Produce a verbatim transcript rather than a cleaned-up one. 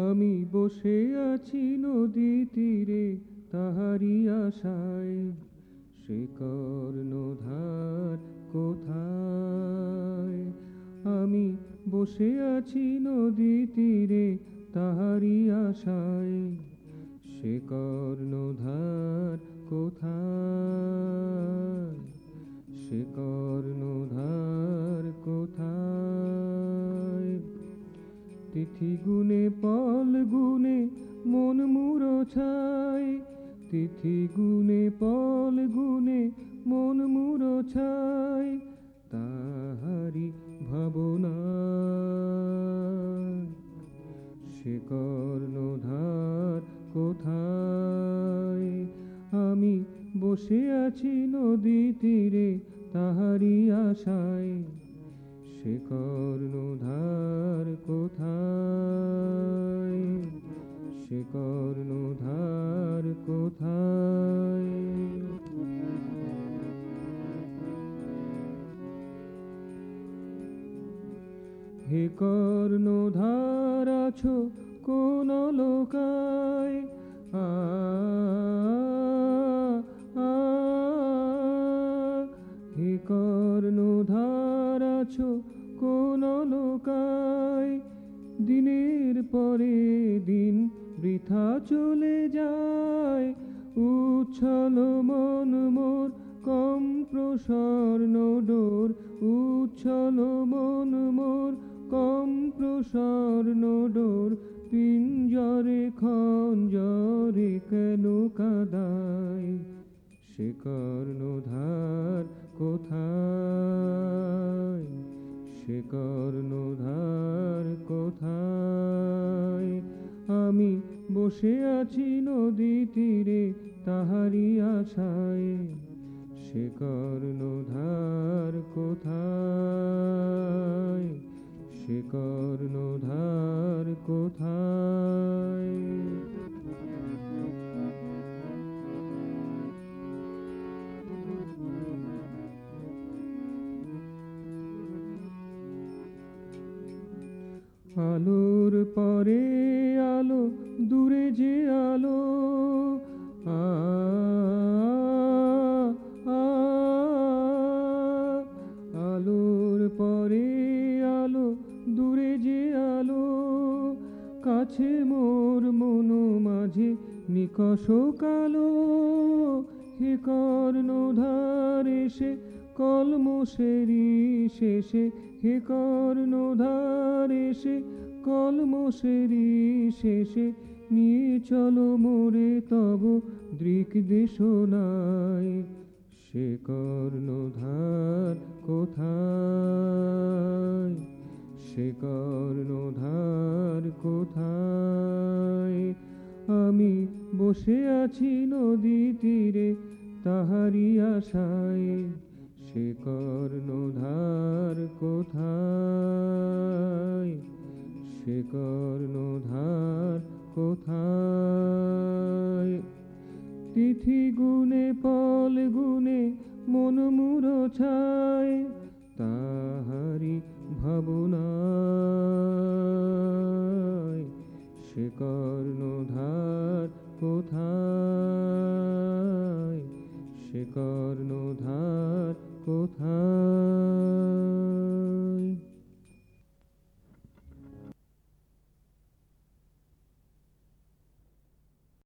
আমি বসে আছি নদী তীরে তাহারি আশায়, সে কর্ণধার কোথায়? আমি বসে আছি নদী তীরে তাহারি আশায়, সে কর্ণধার কোথায়? সে কর্ণধার কোথায়? তিথি গুনে পল গুনে মন মুরছায়, তিথি গুনে পল গুনে মন মুরছায়, তাহারি ভাবনায় সে কর্ণধার কোথায়? আমি বসে আছি নদী তীরে তাহারি আশায়, সে কর্ণধার কোথায়? সে কর্ণধার কোথায়? হে কর্ণধার আছো কোন লোকায়? আ আ হে কর্ণধার আছো কোন লোকায়? দিনের পরে দিন বৃথা চলে যায়, উচ্ছল মন মোর কম্প্রস্বর্ণ ডোর, উচ্ছল মন মোর কম্প্রস্বর্ণ ডোর, পিঞ্জরে খঞ্জরে কেন কাদায়? সে কর্ণধার কোথায়? সে কর্ণধার কোথায়? আমি বসে আছি নদী তীরে তাহারি আশায়, সে কর্ণধার কোথায়? সে কর্ণধার কোথায়? আলোর পরে আলো দূরে যে আলো, আ আ আলোর পরে আলো দূরে যে আলো, কাছে মোর মন মাঝে নিকষ কালো। হে কর্ণধার এসে কলমোশেরি শেষে, হে কর্ণধার এসে কলমোশেরি শেষে, নিয়ে চলো মোরে তব দৃক দেশনায়। সে কর্ণধার কোথায়? সে কর্ণধার কোথায়? আমি বসে আছি নদী তীরে তাহারি আশায়, সে কর্ণধার কোথায়? সে কর্ণধার কোথায়? তিথি গুনে পল গুনে মন মুরছায়, তাহারি ভাবনা